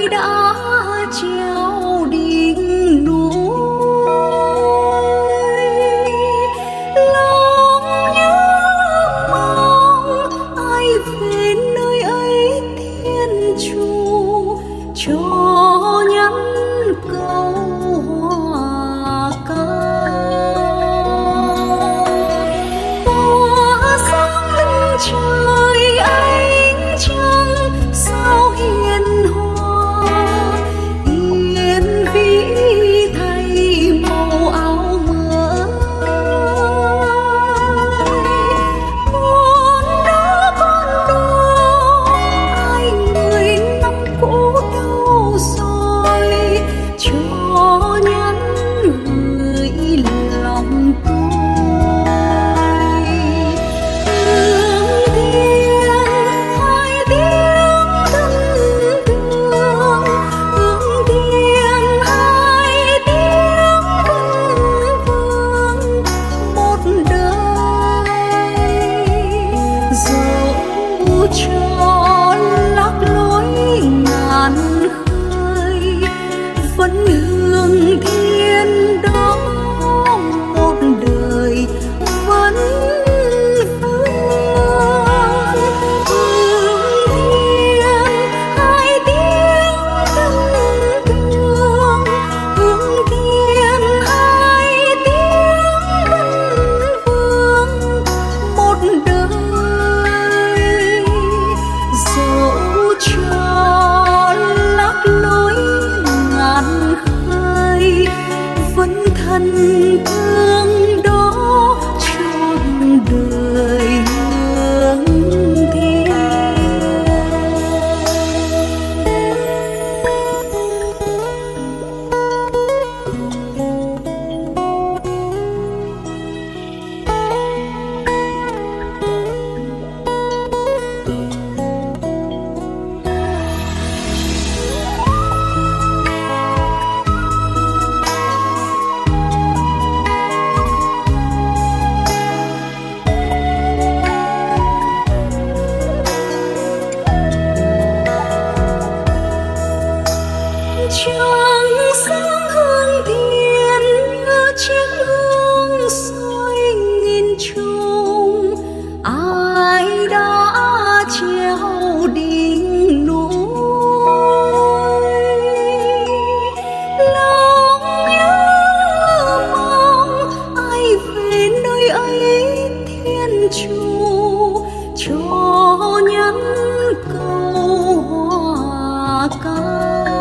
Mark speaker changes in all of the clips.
Speaker 1: đã treo đỉnh núi, lòng nhớ mong ai về nơi ấy thiên chu cho nhắn câu hòa ca. Tỏa sáng lưng trời ánh trăng sao hiền hòa, hiền vĩ thay màu áo mới. Con đã con đò ai người năm cũ đâu rồi, cho nhắn gửi lòng tôi. Hương thiên hai tiếng thân thương, hương thiên hai tiếng thân vương một đời. Dẫu cho lạc lối ngàn khơi, vẫn hương thiên đó một đời vẫn vương. Hương thiên hai tiếng thân thương, hương thiên hai tiếng thân vương một đời. Dẫu cho lạc lối ngàn khơi, vẫn thân thương đó trọn đời hương thiên. Trăng sáng hương thiên như chiếc hương soi nghìn trùng, ai đã treo đỉnh núi. Lòng nhớ mong ai về nơi ấy thiên chu cho nhắn câu hòa ca.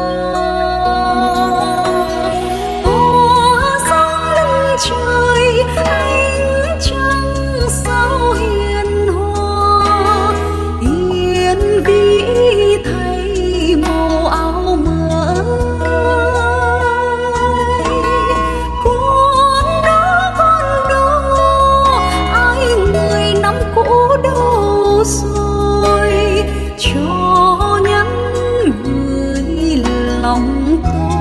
Speaker 1: Trời ánh trăng sao hiền hòa, hiền vĩ thay màu áo mới. Con đã con đó ai người năm cũ đâu rồi, cho nhắn gửi lòng tôi.